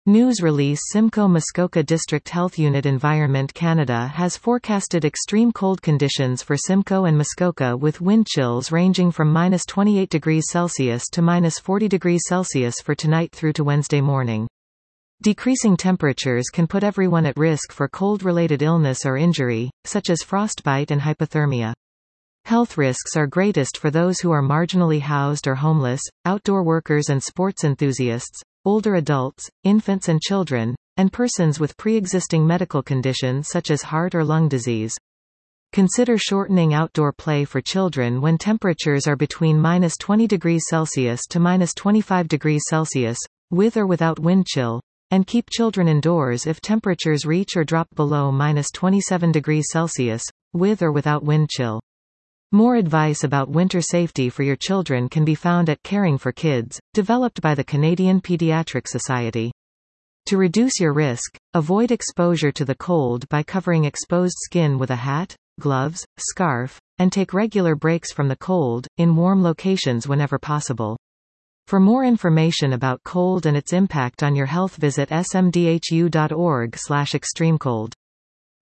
News release Simcoe Muskoka District Health Unit Environment Canada has forecasted extreme cold conditions for Simcoe and Muskoka with wind chills ranging from -28 degrees Celsius to -40 degrees Celsius for tonight through to Wednesday morning. Decreasing temperatures can put everyone at risk for cold-related illness or injury, such as frostbite and hypothermia. Health risks are greatest for those who are marginally housed or homeless, outdoor workers and sports enthusiasts, older adults, infants and children, and persons with pre-existing medical conditions such as heart or lung disease. Consider shortening outdoor play for children when temperatures are between -20 degrees Celsius to -25 degrees Celsius, with or without wind chill, and keep children indoors if temperatures reach or drop below -27 degrees Celsius, with or without wind chill. More advice about winter safety for your children can be found at Caring for Kids, developed by the Canadian Pediatric Society. To reduce your risk, avoid exposure to the cold by covering exposed skin with a hat, gloves, scarf, and take regular breaks from the cold, in warm locations whenever possible. For more information about cold and its impact on your health, visit smdhu.org/extremecold.